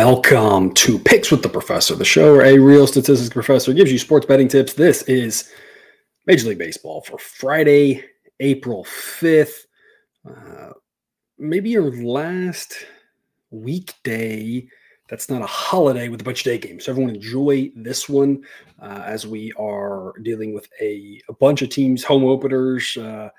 Welcome to Picks with the Professor, the show where a real statistics professor gives you sports betting tips. This is Major League Baseball for Friday, April 5th. Maybe your last weekday that's not a holiday with a bunch of day games. So everyone enjoy this one as we are dealing with a bunch of teams, home openers, 4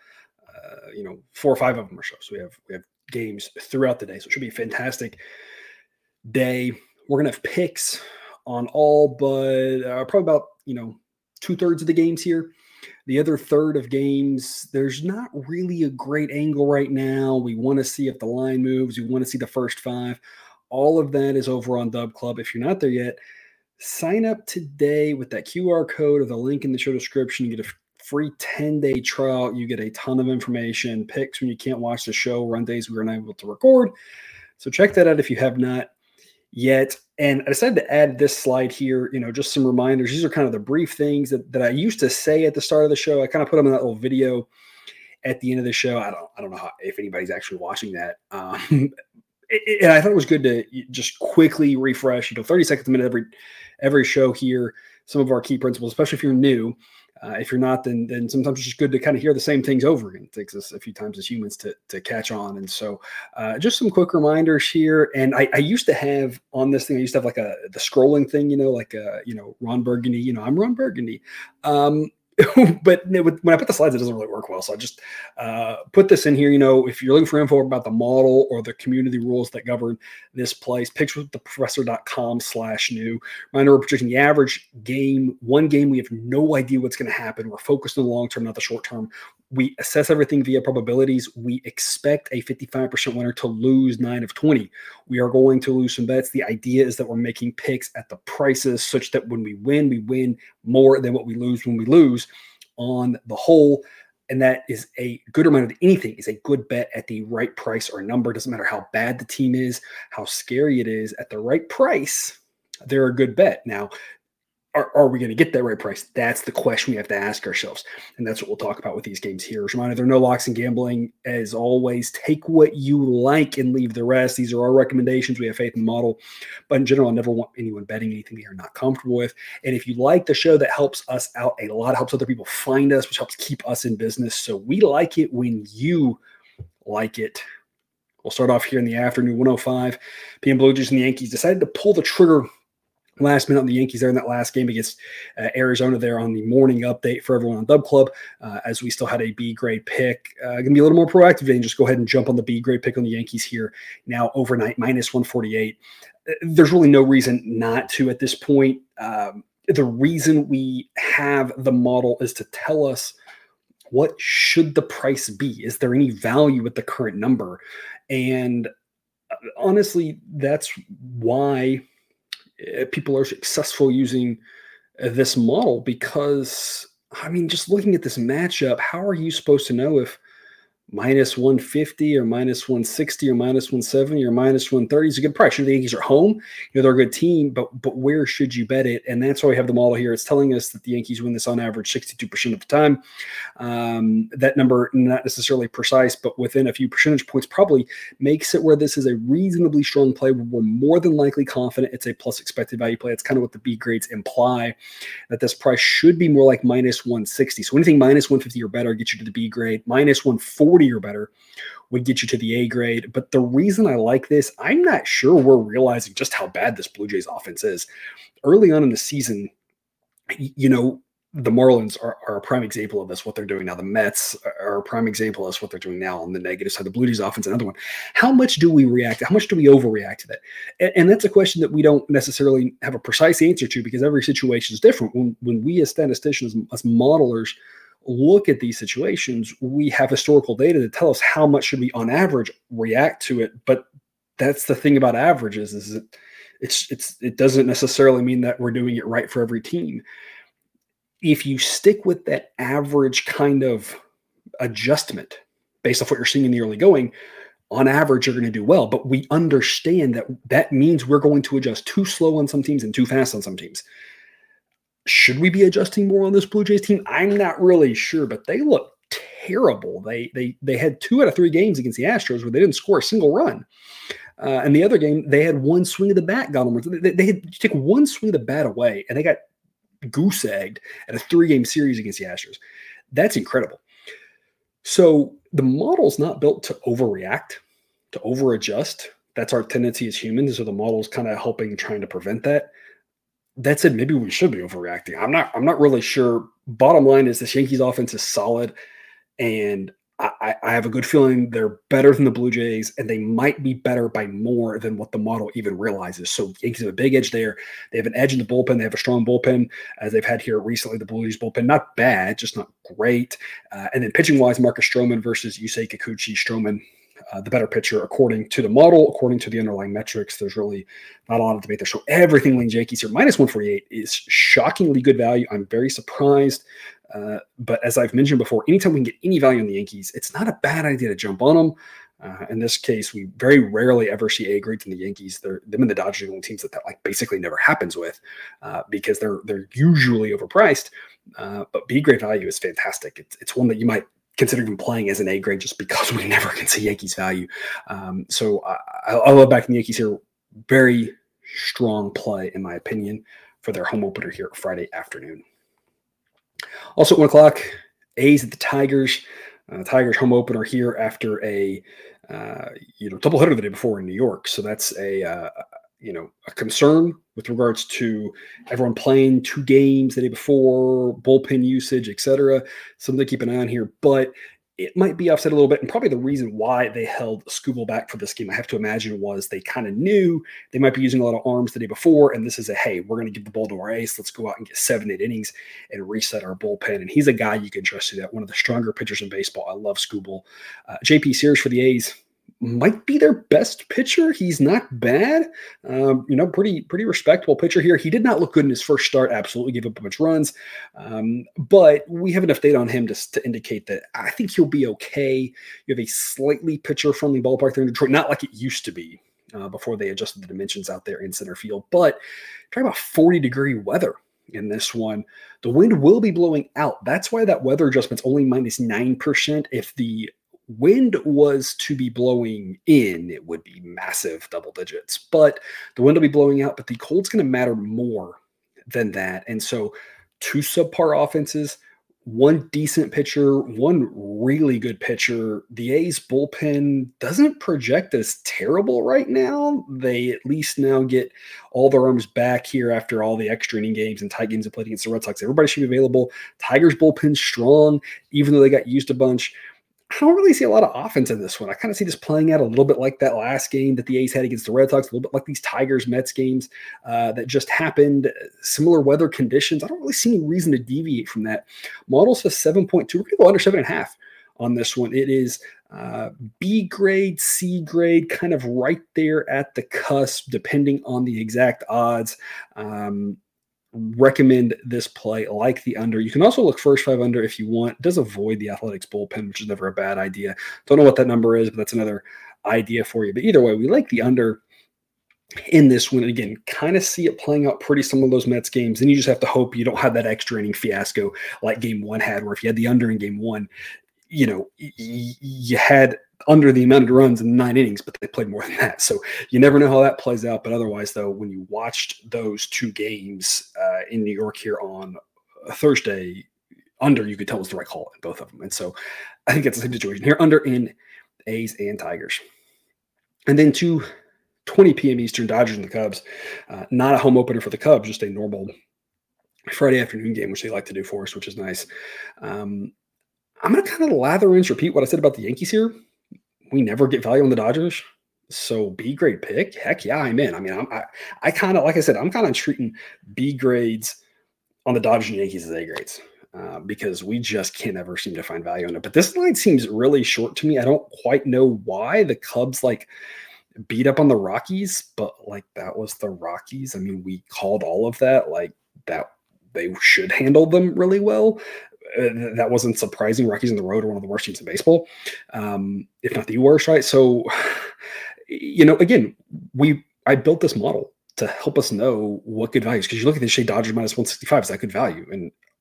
or 5 of them or so. So we have games throughout the day. So it should be a fantastic day. We're going to have picks on all but probably about, 2/3 of the games here. The other third of games, there's not really a great angle right now. We want to see if the line moves. We want to see the first 5. All of that is over on Dub Club. If you're not there yet, sign up today with that QR code or the link in the show description. You get a free 10-day trial. You get a ton of information, picks when you can't watch the show, run days we were not able to record. So check that out if you have not yet. And I decided to add this slide here, just some reminders. These are kind of the brief things that I used to say at the start of the show. I kind of put them in that little video at the end of the show. I don't know if anybody's actually watching that. And I thought it was good to just quickly refresh, 30 seconds a minute every show here, some of our key principles, especially if you're new. If you're not, then sometimes it's just good to kind of hear the same things over again. It takes us a few times as humans to catch on. And so just some quick reminders here. And I used to have on this thing, I used to have the scrolling thing, Ron Burgundy, I'm Ron Burgundy. But when I put the slides, it doesn't really work well. So I just put this in here. If you're looking for info about the model or the community rules that govern this place, pickswiththeprofessor.com/new. Reminder, we're projecting the average game. One game, we have no idea what's going to happen. We're focused on the long term, not the short term. We assess everything via probabilities. We expect a 55% winner to lose 9 of 20. We are going to lose some bets. The idea is that we're making picks at the prices such that when we win more than what we lose when we lose on the whole. And that is a good reminder that anything is a good bet at the right price or number. It doesn't matter how bad the team is, how scary it is. At the right price, they're a good bet. Now, are we going to get that right price? That's the question we have to ask ourselves. And that's what we'll talk about with these games here. As a reminder, there are no locks in gambling. As always, take what you like and leave the rest. These are our recommendations. We have faith in the model. But in general, I never want anyone betting anything they are not comfortable with. And if you like the show, that helps us out a lot. It helps other people find us, which helps keep us in business. So we like it when you like it. We'll start off here in the afternoon, 1:05 p.m. Blue Jays and the Yankees decided to pull the trigger last minute on the Yankees there in that last game against Arizona there on the morning update for everyone on Dub Club, as we still had a B grade pick. Going to be a little more proactive today and just go ahead and jump on the B grade pick on the Yankees here now overnight, -148. There's really no reason not to at this point. The reason we have the model is to tell us what should the price be. Is there any value at the current number? And honestly, that's why people are successful using this model, because, just looking at this matchup, how are you supposed to know if -150 or -160 or -170 or -130 is a good price? Sure, the Yankees are home. They're a good team, but where should you bet it? And that's why we have the model here. It's telling us that the Yankees win this on average 62% of the time. That number, not necessarily precise, but within a few percentage points, probably makes it where this is a reasonably strong play. We're more than likely confident it's a plus expected value play. That's kind of what the B grades imply, that this price should be more like -160. So anything -150 or better gets you to the B grade. -140 or better would get you to the A grade. But the reason I like this, I'm not sure we're realizing just how bad this Blue Jays offense is. Early on in the season, the Marlins are a prime example of this, what they're doing now. The Mets are a prime example of this, what they're doing now on the negative side. The Blue Jays offense, another one. How much do we react? How much do we overreact to that? And that's a question that we don't necessarily have a precise answer to, because every situation is different. When we as statisticians, as modelers, look at these situations, we have historical data to tell us how much should we on average react to it. But that's the thing about averages, is that it doesn't necessarily mean that we're doing it right for every team. If you stick with that average kind of adjustment based off what you're seeing in the early going, on average, you're going to do well. But we understand that means we're going to adjust too slow on some teams and too fast on some teams. Should we be adjusting more on this Blue Jays team? I'm not really sure, but they look terrible. They had 2 out of 3 games against the Astros where they didn't score a single run. And the other game, they had one swing of the bat got them. They had to take one swing of the bat away, and they got goose egged at a 3-game series against the Astros. That's incredible. So the model's not built to overreact, to overadjust. That's our tendency as humans. So the model's kind of helping, trying to prevent that. That said, maybe we should be overreacting. I'm not really sure. Bottom line is this Yankees offense is solid, and I have a good feeling they're better than the Blue Jays, and they might be better by more than what the model even realizes. So the Yankees have a big edge there. They have an edge in the bullpen. They have a strong bullpen, as they've had here recently. The Blue Jays bullpen, not bad, just not great. And then pitching-wise, Marcus Stroman versus Yusei Kikuchi. Stroman, the better pitcher according to the model, according to the underlying metrics. There's really not a lot of debate there. So everything leans Yankees here. Minus 148 is shockingly good value. I'm very surprised. But as I've mentioned before, anytime we can get any value on the Yankees, it's not a bad idea to jump on them. In this case, we very rarely ever see A grades in the Yankees. Them and the Dodgers are the only teams that like basically never happens with, because they're usually overpriced. But B grade value is fantastic. It's one that you might consider even playing as an A grade just because we never can see Yankees value. So I love backing the Yankees here. Very strong play, in my opinion, for their home opener here Friday afternoon. Also at 1 o'clock, A's at the Tigers. Tigers home opener here after a doubleheader the day before in New York. So that's a concern with regards to everyone playing 2 games the day before, bullpen usage, etc. Something to keep an eye on here, but it might be offset a little bit. And probably the reason why they held Skubal back for this game, I have to imagine, was they kind of knew they might be using a lot of arms the day before. And this is hey, we're going to give the ball to our ace. Let's go out and get 7-8 innings and reset our bullpen. And he's a guy you can trust to do that. One of the stronger pitchers in baseball. I love Skubal. JP Sears for the A's might be their best pitcher. He's not bad. Pretty respectable pitcher here. He did not look good in his first start. Absolutely gave up a bunch of runs. But we have enough data on him to indicate that I think he'll be okay. You have a slightly pitcher-friendly ballpark there in Detroit, not like it used to be before they adjusted the dimensions out there in center field. But try about 40-degree weather in this one. The wind will be blowing out. That's why that weather adjustment's only minus 9%. If the wind was to be blowing in, it would be massive double digits, but the wind will be blowing out, but the cold's going to matter more than that. And so 2 subpar offenses, 1 decent pitcher, 1 really good pitcher. The A's bullpen doesn't project as terrible right now. They at least now get all their arms back here after all the extra inning games and tight games they played against the Red Sox. Everybody should be available. Tigers bullpen strong, even though they got used a bunch. I don't really see a lot of offense in this one. I kind of see this playing out a little bit like that last game that the A's had against the Red Sox, a little bit like these Tigers-Mets games that just happened. Similar weather conditions. I don't really see any reason to deviate from that. Model says 7.2. We're going to go under 7.5 on this one. It is B grade, C grade, kind of right there at the cusp, depending on the exact odds. Recommend this play, like the under. You can also look first 5 under if you want. It does avoid the Athletics bullpen, which is never a bad idea. Don't know what that number is, but that's another idea for you. But either way, we like the under in this one. Again, kind of see it playing out pretty similar to those Mets games. And you just have to hope you don't have that extra inning fiasco like game 1 had, where if you had the under in game 1, you had under the amount of runs in 9 innings, but they played more than that. So you never know how that plays out. But otherwise, though, when you watched those 2 games in New York here on Thursday, under, you could tell was the right call in both of them. And so I think it's the same situation here, under in A's and Tigers. And then 2:20 p.m. Eastern, Dodgers and the Cubs. Not a home opener for the Cubs, just a normal Friday afternoon game, which they like to do for us, which is nice. I'm going to kind of lather and repeat what I said about the Yankees here. We never get value on the Dodgers. So B grade pick, heck yeah, I'm in. I mean, I kind of, like I said, I'm kind of treating B grades on the Dodgers and Yankees as A grades because we just can't ever seem to find value in it. But this line seems really short to me. I don't quite know why the Cubs beat up on the Rockies, but that was the Rockies. I mean, we called all of that, that they should handle them really well. That wasn't surprising. Rockies on the road are one of the worst teams in baseball, if not the worst, right? So, again, I built this model to help us know what good value is, because you look at the Shea Dodgers minus 165, is that good value? And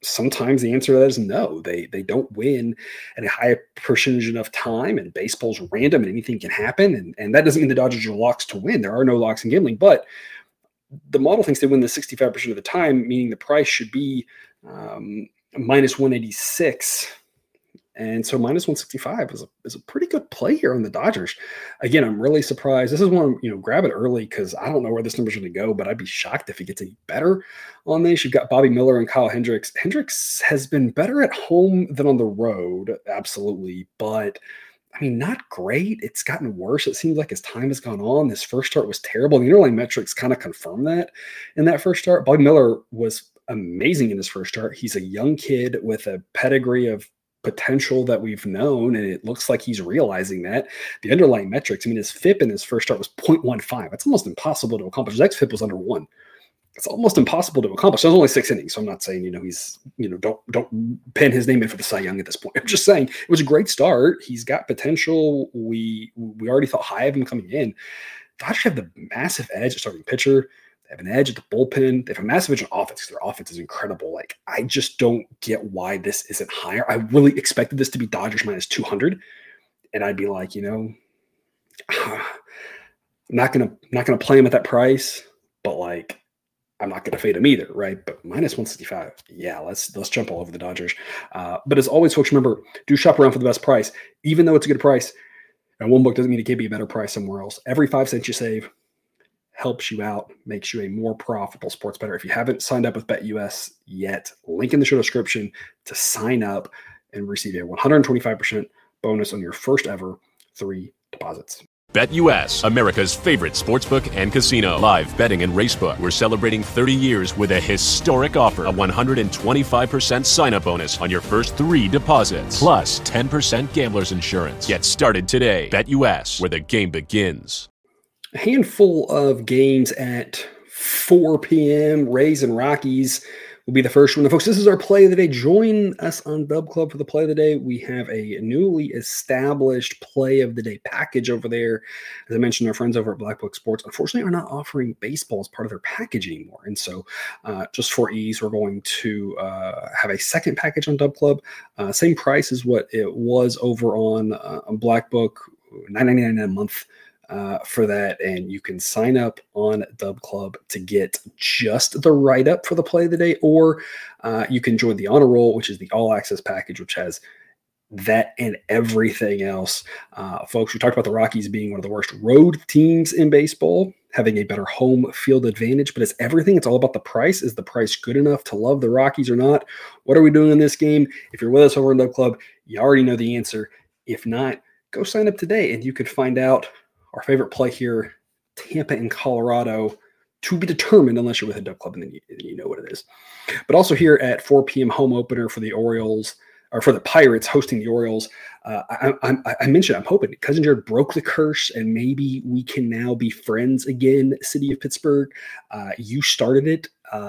sometimes the answer to that is no. They don't win at a high percentage enough time, and baseball's random and anything can happen. And that doesn't mean the Dodgers are locks to win. There are no locks in gambling, but the model thinks they win the 65% of the time, meaning the price should be minus 186. And so minus 165 is a pretty good play here on the Dodgers. Again, I'm really surprised. This is one, grab it early because I don't know where this number's going to go, but I'd be shocked if it gets any better on this. You've got Bobby Miller and Kyle Hendricks. Hendricks has been better at home than on the road, absolutely, but not great. It's gotten worse. It seems like as time has gone on, this first start was terrible. The underlying metrics kind of confirm that in that first start. Bobby Miller was amazing in his first start. He's a young kid with a pedigree of potential that we've known, and it looks like he's realizing that. The underlying metrics, his FIP in his first start was 0.15. That's almost impossible to accomplish. His xFIP was under 1. It's almost impossible to accomplish. There's only 6 innings, so I'm not saying, he's, don't pen his name in for the Cy Young at this point. I'm just saying it was a great start. He's got potential. We already thought high of him coming in. Dodgers have the massive edge at starting pitcher. They have an edge at the bullpen. They have a massive edge on offense because their offense is incredible. I just don't get why this isn't higher. I really expected this to be Dodgers minus 200, and I'd be like, I'm not gonna play him at that price, but I'm not going to fade them either, right? But minus 165, yeah, let's jump all over the Dodgers. But as always, folks, remember, do shop around for the best price. Even though it's a good price, and one book doesn't mean it can't be a better price somewhere else. Every 5 cents you save helps you out, makes you a more profitable sports bettor. If you haven't signed up with BetUS yet, link in the show description to sign up and receive a 125% bonus on your first ever 3 deposits. BetUS, America's favorite sportsbook and casino. Live betting and racebook. We're celebrating 30 years with a historic offer. A 125% sign-up bonus on your first 3 deposits. Plus 10% gambler's insurance. Get started today. BetUS, where the game begins. A handful of games at 4 p.m. Rays and Rockies will be the first one. Folks, this is our play of the day. Join us on Dub Club for the play of the day. We have a newly established play of the day package over there. As I mentioned, our friends over at Black Book Sports, unfortunately, are not offering baseball as part of their package anymore. And so just for ease, we're going to have a second package on Dub Club. Same price as what it was over on Black Book, $9.99 a month. For that, and you can sign up on Dub Club to get just the write-up for the play of the day, or you can join the Honor Roll, which is the all-access package, which has that and everything else. Folks, we talked about the Rockies being one of the worst road teams in baseball, having a better home field advantage, but it's everything. It's all about the price. Is the price good enough to love the Rockies or not? What are we doing in this game? If you're with us over in Dub Club, you already know the answer. If not, go sign up today, and you could find out our favorite play here, Tampa and Colorado, to be determined unless you're with a Dub Club, and then you know what it is. But also here at 4 p.m. home opener for the Orioles, or for the Pirates hosting the Orioles. I mentioned I'm hoping Cousin Jared broke the curse, and maybe we can now be friends again, City of Pittsburgh. You started it,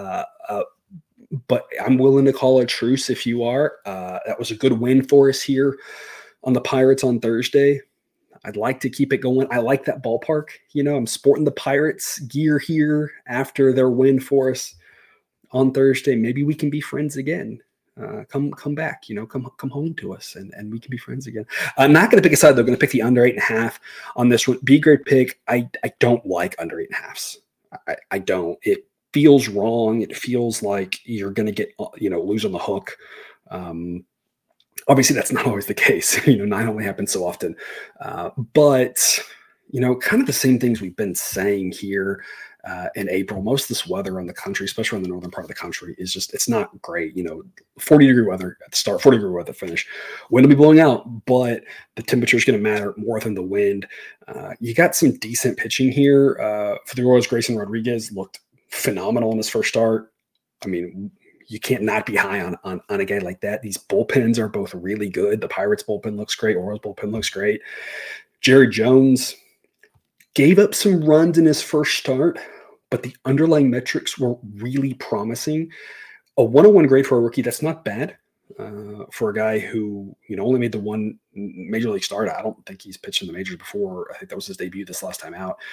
but I'm willing to call a truce if you are. That was a good win for us here on the Pirates on Thursday. I'd like to keep it going. I like that ballpark. I'm sporting the Pirates gear here after their win for us on Thursday. Maybe we can be friends again. Come back, come home to us, and we can be friends again. I'm not going to pick a side, though. I'm going to pick the under 8.5 on this one. Be a great pick. I don't like under 8.5s. I don't. It feels wrong. It feels like you're going to get, lose on the hook. Obviously, that's not always the case. 9 only happens so often. But, kind of the same things we've been saying here in April. Most of this weather in the country, especially in the northern part of the country, is just, it's not great. 40-degree weather at the start, 40-degree weather finish. Wind will be blowing out, but the temperature is going to matter more than the wind. You got some decent pitching here. For the Orioles, Grayson Rodriguez looked phenomenal in his first start. You can't not be high on a guy like that. These bullpens are both really good. The Pirates bullpen looks great. Orioles bullpen looks great. Jerry Jones gave up some runs in his first start, but the underlying metrics were really promising. A 101 grade for a rookie, that's not bad for a guy who, only made the one major league start. I don't think he's pitched in the majors before. I think that was his debut this last time out.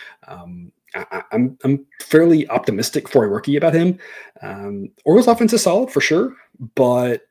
I'm fairly optimistic for a rookie about him. Orioles offense is solid for sure. but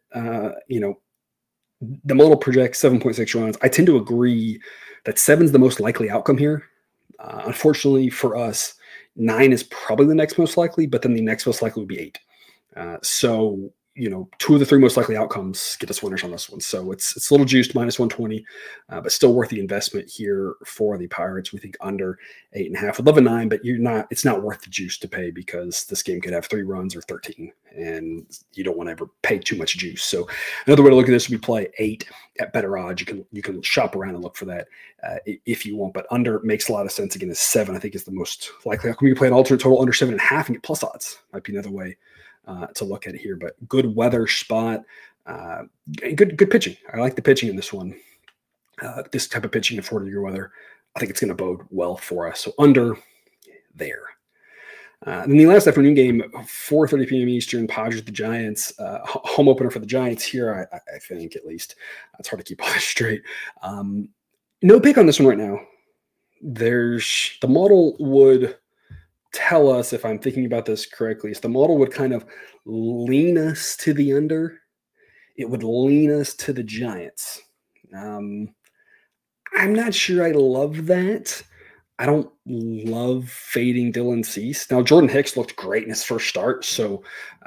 the model projects 7.6 runs. I tend to agree that 7's the most likely outcome here. Unfortunately for us, 9 is probably the next most likely, but then the next most likely would be 8. So 2 of the 3 most likely outcomes get us winners on this one. So it's a little juiced, -120, but still worth the investment here for the Pirates. We think under 8.5. Would love a 9, but it's not worth the juice to pay because this game could have 3 runs or 13, and you don't want to ever pay too much juice. So another way to look at this would be play 8 at better odds. You can shop around and look for that if you want, but under makes a lot of sense. Again, 7 I think is the most likely. You can play an alternate total under 7.5 and get plus odds. Might be another way to look at it here, but good weather spot, good pitching. I like the pitching in this one. This type of pitching in 40-degree weather, I think it's going to bode well for us. So under there. Then the last afternoon game, 4:30 p.m. Eastern, Padres the Giants. Home opener for the Giants here, I think at least. It's hard to keep all this straight. No pick on this one right now. The model would tell us, if I'm thinking about this correctly, is the model would kind of lean us to the under. It would lean us to the Giants. I'm not sure I love that. I don't love fading Dylan Cease. Now, Jordan Hicks looked great in his first start, so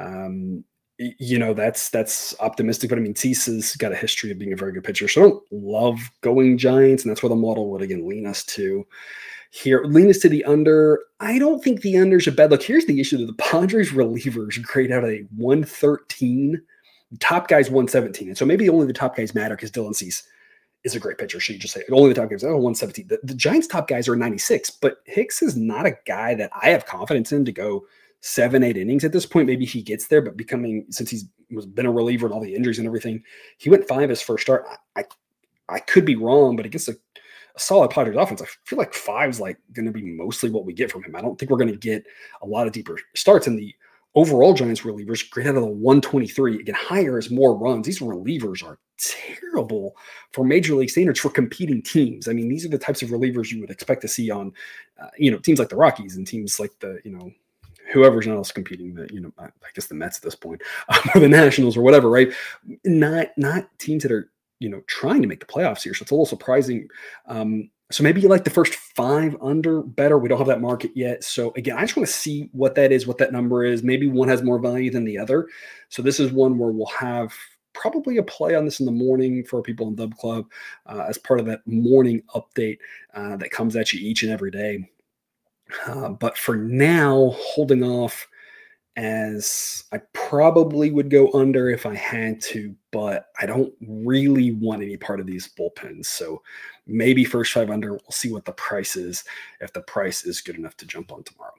that's optimistic. But I mean, Cease has got a history of being a very good pitcher, so I don't love going Giants, and that's where the model would again lean us to. Here, lean us to the under. I don't think the under's a bad look. Here's the issue: that the Padres relievers grade out a 113. The top guy's 117, and so maybe only the top guys matter because Dylan Cease is a great pitcher. So you just say only the top guys. 117. The Giants' top guys are 96, but Hicks is not a guy that I have confidence in to go 7-8 innings at this point. Maybe he gets there, but since he's been a reliever and all the injuries and everything, he went 5 his first start. I could be wrong, but against a solid Padres offense, I feel like 5's like going to be mostly what we get from him. I don't think we're going to get a lot of deeper starts. And the overall Giants relievers grade out of the 123. Again, higher is more runs. These relievers are terrible for major league standards for competing teams. I mean, these are the types of relievers you would expect to see on, teams like the Rockies and teams like the, whoever's else competing, I guess the Mets at this point, or the Nationals or whatever, right? Not teams that are, trying to make the playoffs here. So it's a little surprising. So maybe you like the first 5 under better. We don't have that market yet. So again, I just want to see what that is, what that number is. Maybe one has more value than the other. So this is one where we'll have probably a play on this in the morning for people in Dub Club as part of that morning update that comes at you each and every day. But for now, holding off, as I probably would go under if I had to, but I don't really want any part of these bullpens. So maybe first 5 under. We'll see what the price is, if the price is good enough to jump on tomorrow.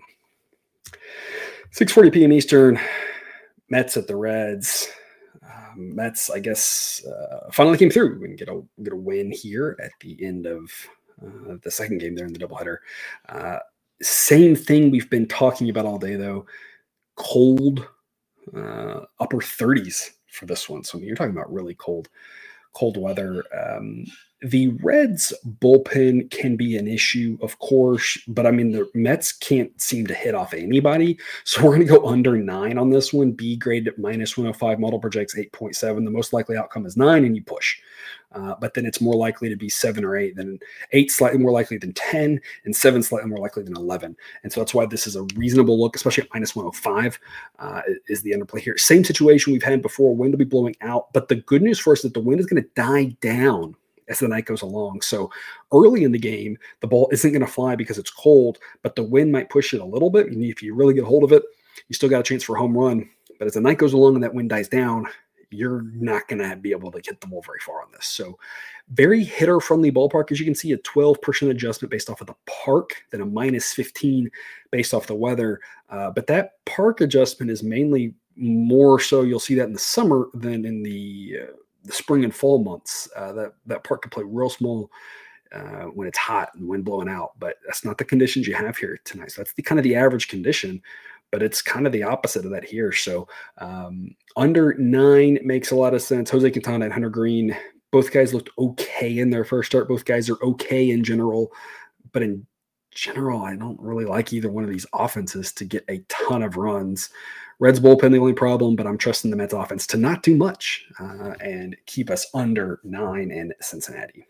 6:40 p.m. Eastern, Mets at the Reds. Mets, I guess, finally came through. We can get a win here at the end of the second game there in the doubleheader. Same thing we've been talking about all day, though. Cold, upper 30s for this one. So you're talking about really cold weather. The Reds bullpen can be an issue, of course, but I mean, the Mets can't seem to hit off anybody. So we're going to go under 9 on this one. B grade at -105. Model projects 8.7. The most likely outcome is 9, and you push. But then it's more likely to be 7 or 8. Then 8 slightly more likely than 10, and 7 slightly more likely than 11. And so that's why this is a reasonable look, especially at -105 is the underplay here. Same situation we've had before. Wind will be blowing out, but the good news for us is that the wind is going to die down as the night goes along. So early in the game, the ball isn't going to fly because it's cold, but the wind might push it a little bit. And if you really get a hold of it, you still got a chance for a home run. But as the night goes along and that wind dies down, you're not going to be able to hit the ball very far on this. So very hitter-friendly ballpark. As you can see, a 12% adjustment based off of the park, then a -15 based off the weather. But that park adjustment is mainly more so you'll see that in the summer than in the spring and fall months. That park can play real small when it's hot and wind blowing out, but that's not the conditions you have here tonight. So that's kind of the average condition, but it's kind of the opposite of that here. So under 9 makes a lot of sense. Jose Quintana and Hunter Green, both guys looked okay in their first start. Both guys are okay in general, but in general, I don't really like either one of these offenses to get a ton of runs. Reds bullpen, the only problem, but I'm trusting the Mets offense to not do much and keep us under 9 in Cincinnati.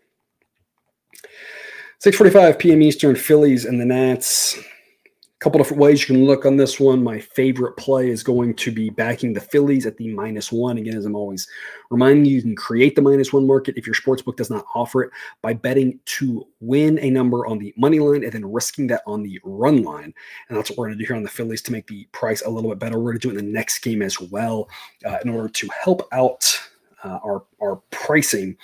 6:45 p.m. Eastern, Phillies and the Nats. A couple different ways you can look on this one. My favorite play is going to be backing the Phillies at the -1. Again, as I'm always reminding you, you can create the -1 market if your sportsbook does not offer it by betting to win a number on the money line and then risking that on the run line. And that's what we're going to do here on the Phillies to make the price a little bit better. We're going to do it in the next game as well in order to help out our pricing.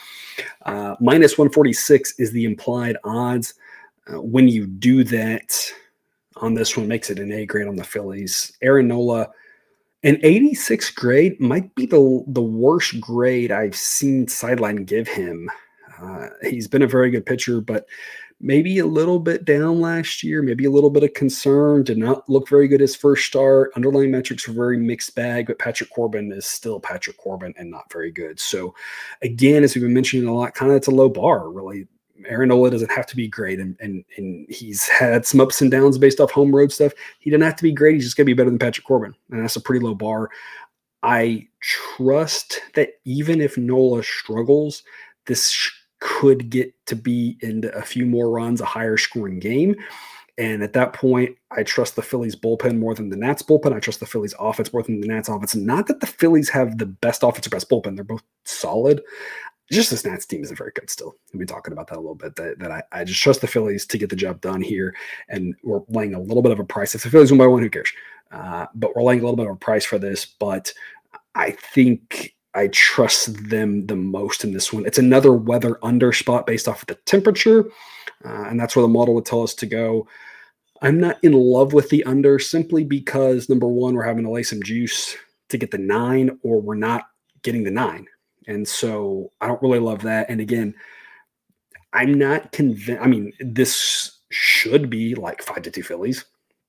-146 is the implied odds. When you do that, on this one, makes it an A grade on the Phillies. Aaron Nola, an 86 grade might be the worst grade I've seen Sideline give him. He's been a very good pitcher, but maybe a little bit down last year, maybe a little bit of concern. Did not look very good his first start. Underlying metrics were very mixed bag, but Patrick Corbin is still Patrick Corbin and not very good. So again, as we've been mentioning a lot, kind of it's a low bar, really. Aaron Nola doesn't have to be great, and he's had some ups and downs based off home road stuff. He didn't have to be great. He's just going to be better than Patrick Corbin, and that's a pretty low bar. I trust that even if Nola struggles, this could get to be into a few more runs, a higher scoring game. And at that point, I trust the Phillies bullpen more than the Nats bullpen. I trust the Phillies offense more than the Nats offense. Not that the Phillies have the best offense or best bullpen. They're both solid. Just this Nats team isn't very good still. We've been talking about that a little bit, that I just trust the Phillies to get the job done here, and we're laying a little bit of a price. If the Phillies win by 1, who cares? But we're laying a little bit of a price for this, but I think I trust them the most in this one. It's another weather under spot based off of the temperature, and that's where the model would tell us to go. I'm not in love with the under simply because, number one, we're having to lay some juice to get the 9, or we're not getting the 9. And so I don't really love that. And again, I'm not convinced. I mean, this should be like 5-2 Phillies,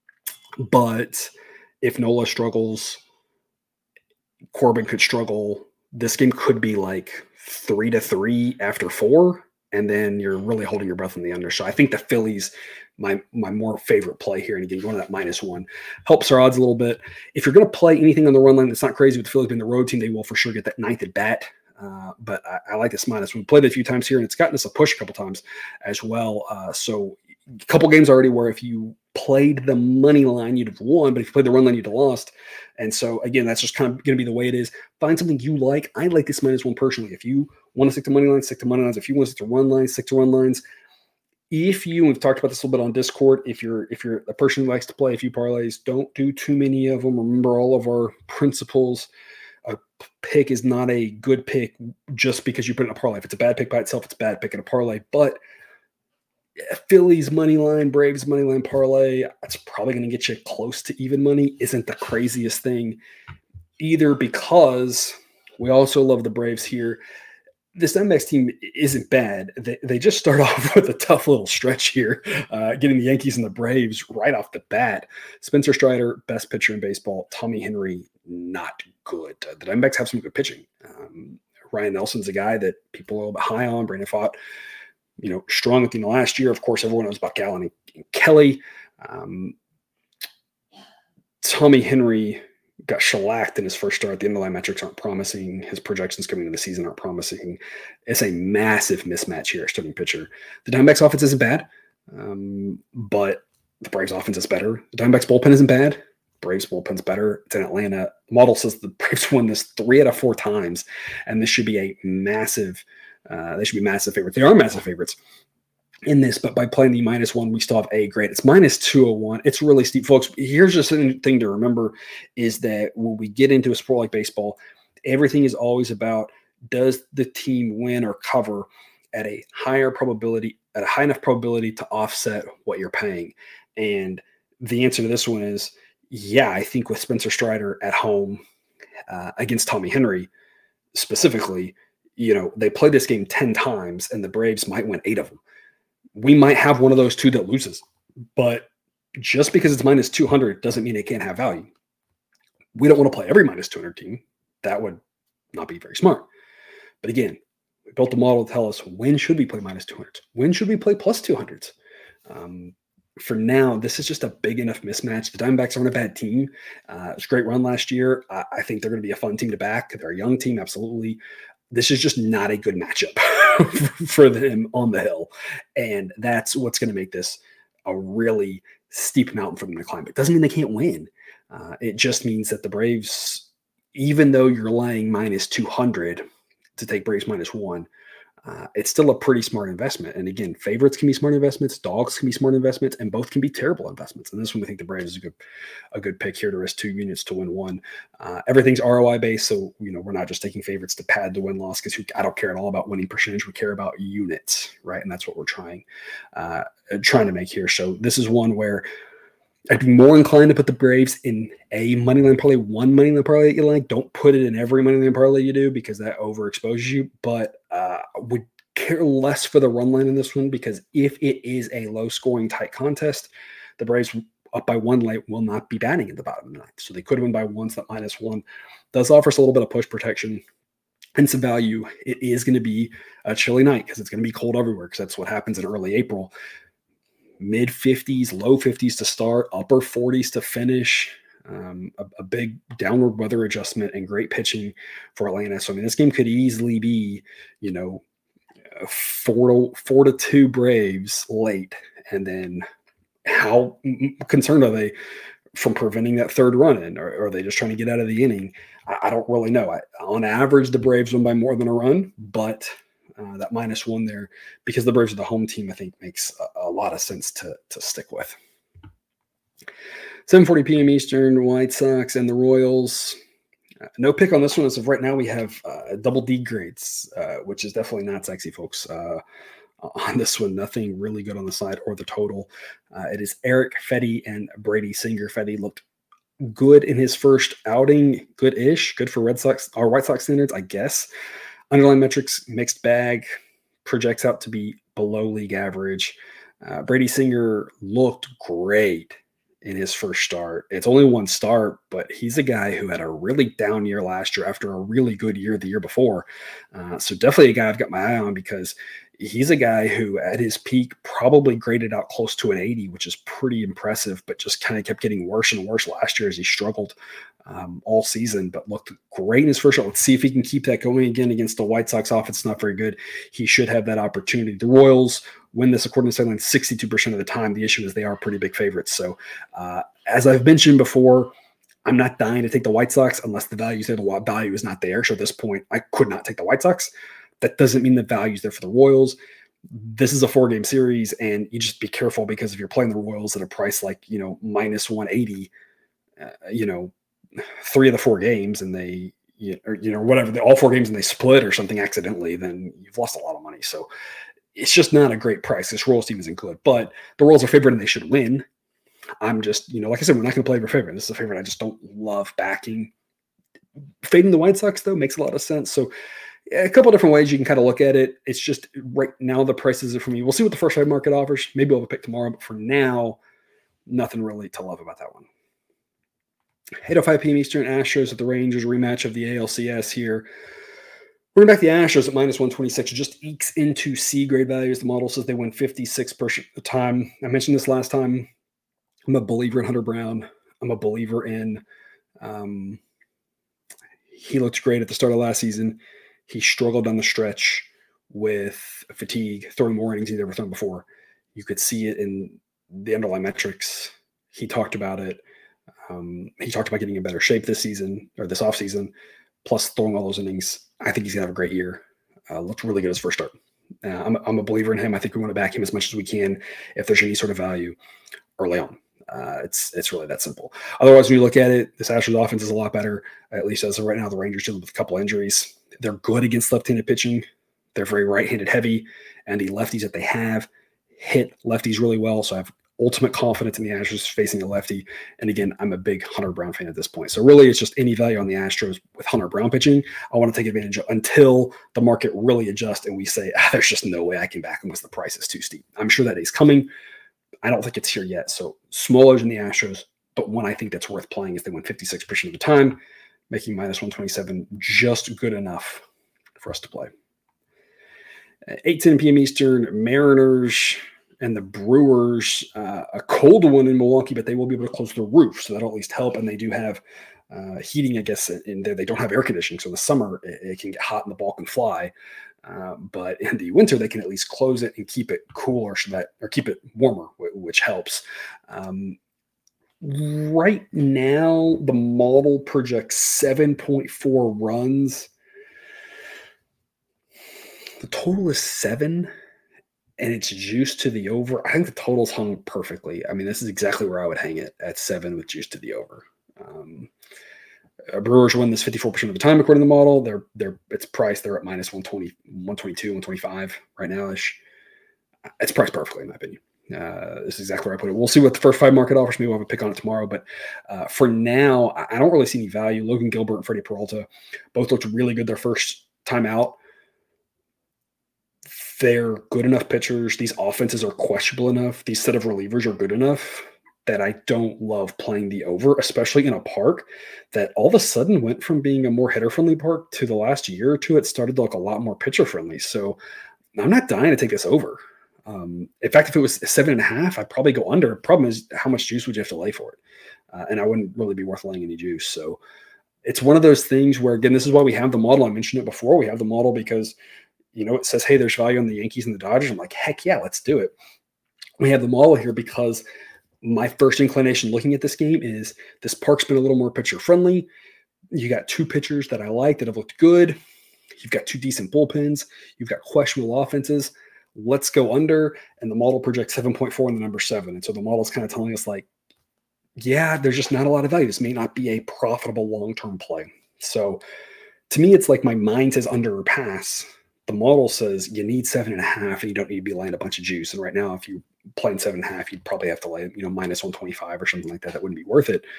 but if Nola struggles, Corbin could struggle. This game could be like 3-3 after 4, and then you're really holding your breath on the under. So I think the Phillies, my more favorite play here, and again, going to that -1 helps our odds a little bit. If you're going to play anything on the run line that's not crazy with the Phillies being the road team, they will for sure get that 9th at bat. But I like this minus. We've played it a few times here, and it's gotten us a push a couple times as well. So a couple games already where if you played the money line, you'd have won, but if you played the run line, you'd have lost. And so, again, that's just kind of going to be the way it is. Find something you like. I like this -1 personally. If you want to stick to money lines, stick to money lines. If you want to stick to run lines, stick to run lines. If you, we've talked about this a little bit on Discord, if you're a person who likes to play a few parlays, don't do too many of them. Remember all of our principles. A pick is not a good pick just because you put it in a parlay. If it's a bad pick by itself, it's a bad pick in a parlay. But Phillies money line, Braves money line parlay, it's probably going to get you close to even money. Isn't the craziest thing either, because we also love the Braves here. This Diamondbacks team isn't bad. They just start off with a tough little stretch here, getting the Yankees and the Braves right off the bat. Spencer Strider, best pitcher in baseball. Tommy Henry, not good. The Diamondbacks have some good pitching. Ryan Nelson's a guy that people are a little bit high on. Brandon Pfaadt, strong at the end of last year. Of course, everyone knows about Gallen and Kelly. Tommy Henry got shellacked in his first start. The underlying metrics aren't promising. His projections coming into the season aren't promising. It's a massive mismatch here, starting pitcher. The Diamondbacks offense isn't bad, but the Braves offense is better. The Diamondbacks bullpen isn't bad. Braves bullpen's better. It's in Atlanta. The model says the Braves won this 3 out of 4 times, and this should be a massive they should be massive favorites. They are massive favorites in this, but by playing the -1, we still have a grade. It's -201. It's really steep, folks. Here's just a thing to remember is that when we get into a sport like baseball, everything is always about, does the team win or cover at a higher probability, at a high enough probability to offset what you're paying? And the answer to this one is, yeah, I think with Spencer Strider at home against Tommy Henry specifically, they played this game 10 times and the Braves might win 8 of them. We might have one of those 2 that loses, but just because it's -200 doesn't mean it can't have value. We don't want to play every -200 team. That would not be very smart. But again, we built the model to tell us, when should we play -200s? When should we play +200s? for now, this is just a big enough mismatch. The Diamondbacks aren't a bad team. It was a great run last year. I think they're going to be a fun team to back. They're a young team, absolutely. This is just not a good matchup for them on the hill. And that's what's going to make this a really steep mountain for them to climb. It doesn't mean they can't win. It just means that the Braves, even though you're laying minus 200 to take Braves -1, it's still a pretty smart investment. And again, favorites can be smart investments, dogs can be smart investments, and both can be terrible investments. And this one, we think the Braves is a good pick here to risk 2 units to win 1. Everything's ROI based, so we're not just taking favorites to pad the win-loss, because I don't care at all about winning percentage. We care about units, right? And that's what we're trying to make here. So this is one where I'd be more inclined to put the Braves in a moneyline parlay, one moneyline parlay that you like. Don't put it in every moneyline parlay you do, because that overexposes you. But would care less for the run line in this one, because if it is a low-scoring tight contest, the Braves up by 1 late will not be batting at the bottom of the ninth. So they could win by 1, so that -1 does offer us a little bit of push protection and some value. It is going to be a chilly night because it's going to be cold everywhere, because that's what happens in early April. Mid-50s, low 50s to start, upper 40s to finish. A big downward weather adjustment and great pitching for Atlanta. So, this game could easily be, 4-2 Braves late. And then how concerned are they from preventing that third run in? Or are they just trying to get out of the inning? I don't really know. On average, the Braves win by more than a run, but that -1 there, because the Braves are the home team, I think makes a lot of sense to stick with. 7:40 p.m. Eastern, White Sox and the Royals. No pick on this one. As of right now, we have double D grades, which is definitely not sexy, folks. On this one, nothing really good on the side or the total. It is Eric Fedde and Brady Singer. Fedde looked good in his first outing, good-ish, good for Red Sox or White Sox standards, I guess. Underlying metrics, mixed bag, projects out to be below league average. Brady Singer looked great in his first start. It's only 1 start, but he's a guy who had a really down year last year after a really good year the year before. So definitely a guy I've got my eye on, because he's a guy who at his peak probably graded out close to an 80, which is pretty impressive, but just kind of kept getting worse and worse last year as he struggled all season, but looked great in his first shot. Let's see if he can keep that going again against the White Sox offense. It's not very good. He should have that opportunity. The Royals win this, according to Sideline, 62% of the time. The issue is they are pretty big favorites. So as I've mentioned before, I'm not dying to take the White Sox unless the value is there. The value is not there. So at this point, I could not take the White Sox. That doesn't mean the value is there for the Royals. This is a 4-game series, and you just be careful, because if you're playing the Royals at a price like, -180, 3 of the 4 games, and they, whatever, all 4 games and they split or something accidentally, then you've lost a lot of money. So it's just not a great price. This Royals team isn't good, but the Royals are favored and they should win. I'm just, like I said, we're not going to play for favorite. This is a favorite I just don't love backing. Fading the White Sox, though, makes a lot of sense. So a couple different ways you can kind of look at it. It's just right now the prices are for me. We'll see what the first trade market offers. Maybe we'll have a pick tomorrow, but for now, nothing really to love about that one. 8:05 p.m. Eastern, Astros at the Rangers, rematch of the ALCS here. We're back the Astros at -126. Just ekes into C grade values. The model says they win 56% of the time. I mentioned this last time. I'm a believer in Hunter Brown. I'm a believer in he looked great at the start of last season. He struggled down the stretch with fatigue, throwing more innings he'd ever thrown before. You could see it in the underlying metrics. He talked about it. He talked about getting in better shape this season or this offseason, plus throwing all those innings. I think he's going to have a great year. Looked really good his first start. I'm a believer in him. I think we want to back him as much as we can if there's any sort of value early on. It's really that simple. Otherwise, when you look at it, this Astros offense is a lot better, at least as of right now. The Rangers dealing with a couple injuries. They're good against left-handed pitching. They're very right-handed heavy, and the lefties that they have hit lefties really well. So I have ultimate confidence in the Astros facing a lefty. And again, I'm a big Hunter Brown fan at this point. So really, it's just any value on the Astros with Hunter Brown pitching. I want to take advantage of until the market really adjusts and we say, there's just no way I can back him because the price is too steep. I'm sure that day's coming. I don't think it's here yet. So smaller than the Astros, but one I think that's worth playing is they win 56% of the time, making -127 just good enough for us to play. 8:10 p.m. Eastern, Mariners and the Brewers, a cold one in Milwaukee, but they will be able to close the roof, so that'll at least help. And they do have heating, I guess, in there. They don't have air conditioning, so in the summer it can get hot and the ball can fly. But in the winter, they can at least close it and keep it cooler, or keep it warmer, which helps. Right now, the model projects 7.4 runs. The total is 7, and it's juiced to the over. I think the total's hung perfectly. I mean, this is exactly where I would hang it, at 7 with juice to the over. Brewers win this 54% of the time according to the model. It's priced. They're at minus 120, 122, 125 right now-ish. It's priced perfectly in my opinion. This is exactly where I put it. We'll see what the first 5 market offers. Maybe we'll have a pick on it tomorrow. But for now, I don't really see any value. Logan Gilbert and Freddie Peralta both looked really good their first time out. They're good enough pitchers. These offenses are questionable enough. These set of relievers are good enough that I don't love playing the over, especially in a park that all of a sudden went from being a more hitter-friendly park to the last year or two, it started to look a lot more pitcher-friendly. So I'm not dying to take this over. In fact, if it was 7.5, I'd probably go under. Problem is, how much juice would you have to lay for it? And I wouldn't really be worth laying any juice. So it's one of those things where, again, this is why we have the model. I mentioned it before. We have the model because, it says, hey, there's value on the Yankees and the Dodgers. I'm like, heck yeah, let's do it. We have the model here because my first inclination looking at this game is this park's been a little more pitcher friendly. You got 2 pitchers that I like that have looked good. You've got 2 decent bullpens. You've got questionable offenses. Let's go under. And the model projects 7.4 and the number 7. And so the model's kind of telling us like, yeah, there's just not a lot of value. This may not be a profitable long-term play. So to me, it's like my mind says under or pass. The model says you need 7.5 and you don't need to be laying a bunch of juice. And right now, if you play in 7.5, you'd probably have to lay, minus 125 or something like that. That wouldn't be worth it.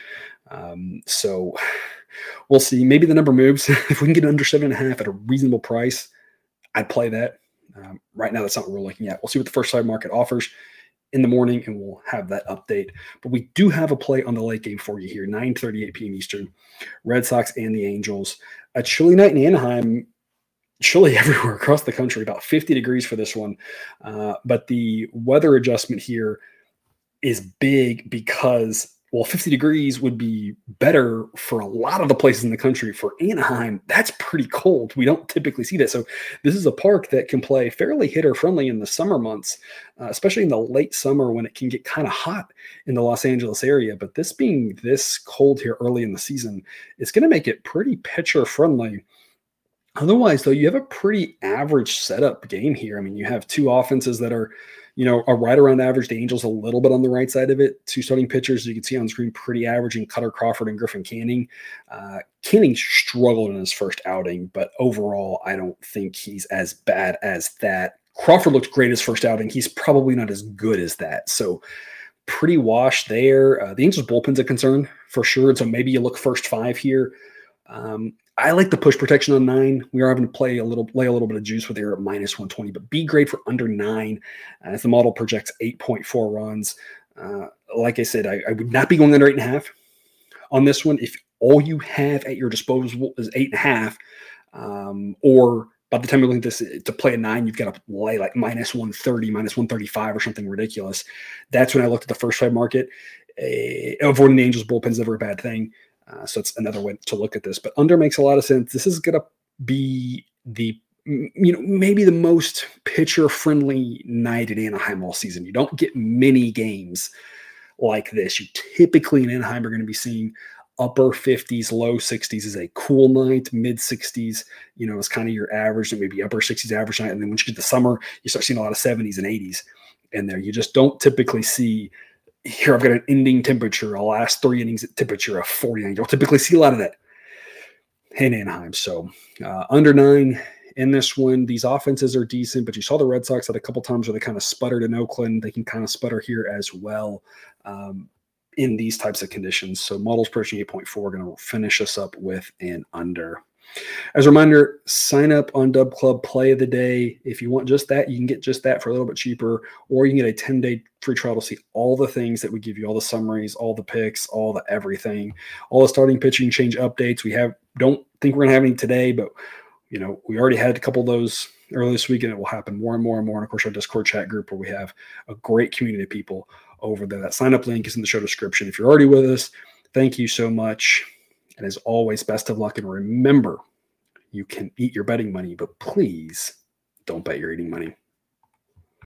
So we'll see. Maybe the number moves. If we can get under 7.5 at a reasonable price, I'd play that. Right now, that's not what we're looking at. We'll see what the first 5 market offers in the morning, and we'll have that update. But we do have a play on the late game for you here, 9:38 p.m. Eastern. Red Sox and the Angels. A chilly night in Anaheim. Chilly everywhere across the country, about 50 degrees for this one. But the weather adjustment here is big because, 50 degrees would be better for a lot of the places in the country. For Anaheim, that's pretty cold. We don't typically see that. So this is a park that can play fairly hitter-friendly in the summer months, especially in the late summer when it can get kind of hot in the Los Angeles area. But this being this cold here early in the season, it's going to make it pretty pitcher-friendly. Otherwise, though, you have a pretty average setup game here. I mean, you have 2 offenses that are, are right around average. The Angels a little bit on the right side of it. 2 starting pitchers, you can see on screen, pretty average in Cutter Crawford and Griffin Canning. Canning struggled in his first outing, but overall, I don't think he's as bad as that. Crawford looked great his first outing. He's probably not as good as that. So pretty washed there. The Angels bullpen's a concern for sure. And so maybe you look first 5 here. I like the push protection on 9. We are having to lay a little bit of juice with here at minus 120, but be great for under 9 as the model projects 8.4 runs. Like I said, I would not be going under 8.5 on this one. If all you have at your disposal is 8.5, or by the time you're looking at this to play a 9, you've got to lay like minus 130, minus 135 or something ridiculous. That's when I looked at the first 5 market. Avoiding the Angels bullpen is never a bad thing. So it's another way to look at this, but under makes a lot of sense. This is going to be maybe the most pitcher friendly night at Anaheim all season. You don't get many games like this. You typically in Anaheim are going to be seeing upper 50s, low 60s is a cool night, mid 60s, is kind of your average, and maybe upper 60s average night. And then once you get to summer, you start seeing a lot of 70s and 80s in there. You just don't typically see. Here I've got an ending temperature, a last 3 innings temperature of 49. You don't typically see a lot of that in Anaheim. So under 9 in this one. These offenses are decent, but you saw the Red Sox had a couple times where they kind of sputtered in Oakland. They can kind of sputter here as well in these types of conditions. So models approaching 8.4 going to finish us up with an under. As a reminder, sign up on Dub Club Play of the Day. If you want just that, you can get just that for a little bit cheaper, or you can get a 10-day free trial to see all the things that we give you, all the summaries, all the picks, all the everything, all the starting pitching change updates. We don't think we're going to have any today, but we already had a couple of those early this week, and it will happen more and more and more. And of course, our Discord chat group where we have a great community of people over there. That sign up link is in the show description. If you're already with us, thank you so much. And as always, best of luck. And remember, you can eat your betting money, but please don't bet your eating money.